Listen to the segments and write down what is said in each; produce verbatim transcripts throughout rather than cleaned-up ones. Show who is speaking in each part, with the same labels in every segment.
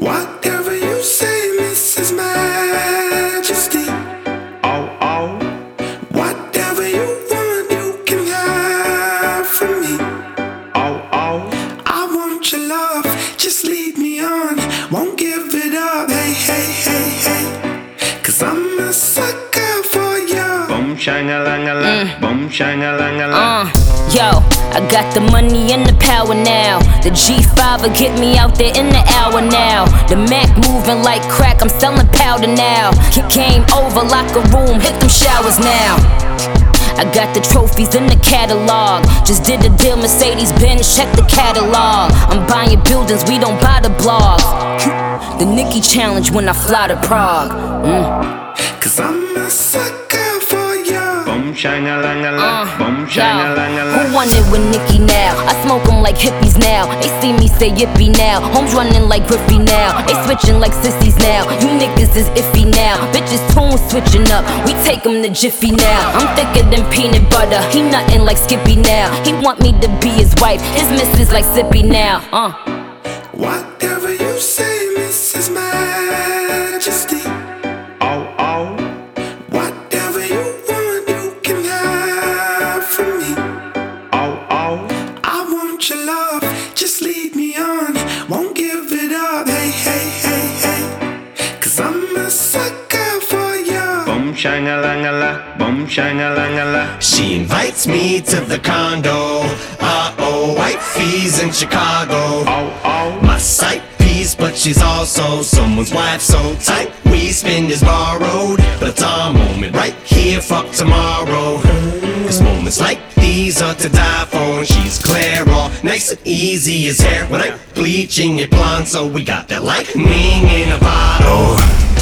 Speaker 1: Whatever you say, Missus Majesty.
Speaker 2: Oh, oh.
Speaker 1: Whatever you want, you can have from me.
Speaker 2: Oh, oh.
Speaker 1: I want your love, just lead me on. Won't give it up, hey, hey, hey, hey. Cause I'm a sucker for you.
Speaker 2: Boom, shine-a-lang-a-lang.
Speaker 3: Mm.
Speaker 2: Boom, shine-a-lang-a-lang.
Speaker 3: Uh, yo, I got the money and the power now. The G five will get me out there in the hour now. The Mac moving like crack, I'm selling powder now. K- Came over, locker room, hit them showers now. I got the trophies in the catalog. Just did a deal, Mercedes-Benz, check the catalog. I'm buying buildings, we don't buy the blogs. The Nicki challenge when I fly to Prague. Mm.
Speaker 1: Cause I'm a sucker for you.
Speaker 2: Boom, shine-a-lang-a-lang.
Speaker 3: Uh,
Speaker 2: Boom,
Speaker 3: yo,
Speaker 2: shine-a-lang-a-lang.
Speaker 3: who won it with Nicki now? I smoke them like hippies now. They see me say yippee now. Homes running like Griffey now. They switching like sissies now. You niggas is iffy now. Bitches tune switching up. We take them to Jiffy now. I'm thicker than peanut butter. He nothing like Skippy now. He want me to be his wife. His missus like Sippy now. Uh.
Speaker 1: Whatever you say, Missus Majesty.
Speaker 2: Oh, oh.
Speaker 1: Whatever you want, you can have from me.
Speaker 2: Oh, oh.
Speaker 1: I want your love, just lead me on. Won't give it up, hey, hey, hey, hey. Cause I'm a sucker for you.
Speaker 2: Boom, shine-a-lang-a-lang. Boom, shine-a-lang-a-lang.
Speaker 4: She invites me to the condo. Uh-oh, white fees in Chicago.
Speaker 2: Oh, oh.
Speaker 4: My sight piece, but she's also someone's wife. So tight, we spend is borrowed, but it's our moment right here, fuck tomorrow. Cause moments like these are to die for, and she's clear, all nice and easy as hair. When I'm bleaching it blonde, so we got that lightning in a bottle.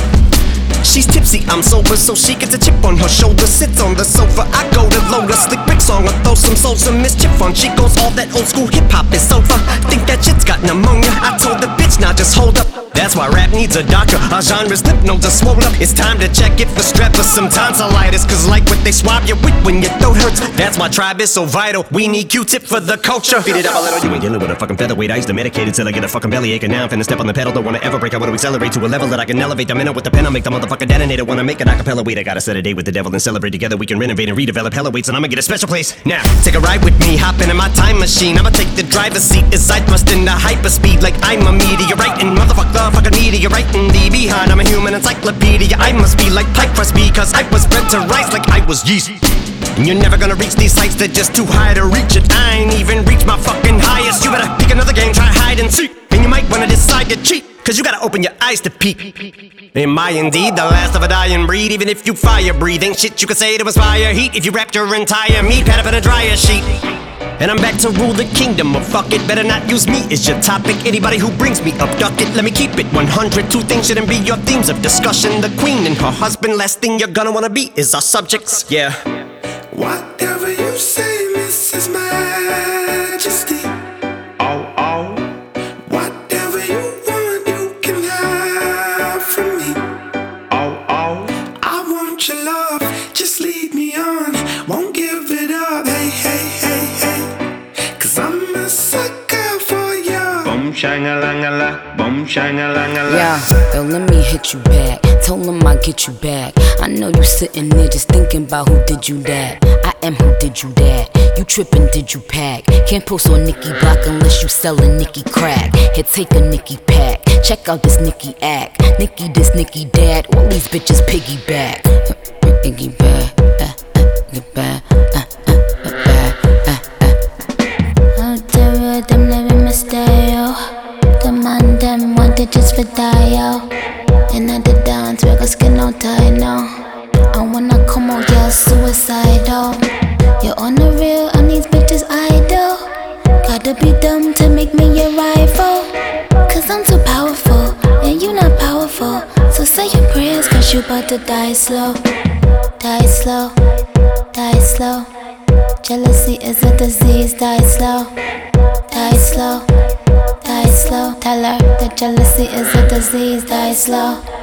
Speaker 4: She's tipsy, I'm sober, so she gets a chip on her shoulder. Sits on the sofa, I go to load a slick Rick song, or throw some souls, some mischief on. She goes, all that old school hip hop is over. Think that shit's got pneumonia. I told the bitch, now just hold up. That's why rap needs a doctor. Our genre's lymph nodes are swollen up. It's time to check if the strep or some tonsillitis. Cause like what they swab you with when your throat hurts. That's why tribe is so vital. We need Q-tip for the culture. Beat it up a little. You ain't dealing with a fucking featherweight. I used to medicate it till I get a fucking bellyache. And now I'm finna step on the pedal. Don't wanna ever break. I wanna accelerate to a level that I can elevate. The minute with the pen, I'll make the motherfucker detonator. Wanna make an acapella. Wait, I gotta set a date with the devil and celebrate together. We can renovate and redevelop hella weights, and I'ma get a special place. Now, take a ride with me, hop into my time machine. I'ma take the driver's seat as I thrust into hyperspeed like I'm a meteorite. And motherfuck the fucking meteorite in the behind. I'm a human encyclopedia. I must be like pipe crust because I was bred to rise like I was yeast. And you're never gonna reach these heights, they're just too high to reach it. I ain't even reached my fucking highest. You better pick another game, try hide and seek. And you might wanna decide to cheat, cause you gotta open your eyes to peek. Am I indeed the last of a dying breed? Even if you fire breathe, ain't shit you could say to inspire heat. If you wrapped your entire meat pad up in a dryer sheet. And I'm back to rule the kingdom, or fuck it, better not use me as your topic. Anybody who brings me up, duck it, let me keep it one hundred. Two things shouldn't be your themes of discussion. The queen and her husband, last thing you're gonna wanna be is our subjects, yeah.
Speaker 1: Whatever you say, Missus Majesty.
Speaker 2: Oh, oh.
Speaker 1: Whatever you want, you can have from me.
Speaker 2: Oh, oh.
Speaker 1: I want your love, just lead me on. Won't give it up, hey, hey, hey, hey. Cause I'm a sucker for you.
Speaker 2: Boom, shine-a-lang-a-lang. Boom, shine-a-lang-a-lang.
Speaker 3: Yeah, yo, let me hit you back. Tell them I'll get you back. I know you sitting there just thinking about who did you that. I am who did you that. You trippin', did you pack? Can't post on Nicki Block unless you sellin' Nicki crack. Here, take a Nicki pack. Check out this Nicki act. Nicki this, Nicki that. All these bitches piggyback. Nicki back, uh, uh, get back, uh, uh, back, uh, uh.
Speaker 5: Out there with them living my style. The man them want it just for die, and at the dance, we got skin out tie now. And when I come out, you're suicidal. You're on the real, and these bitches idle. Gotta be dumb to make me your rival. Cause I'm too powerful, and you not powerful. So say your prayers, cause you about to die slow. Die slow, die slow. Jealousy is a disease, die slow. Die slow, die slow. Tell her that jealousy is a disease, die slow.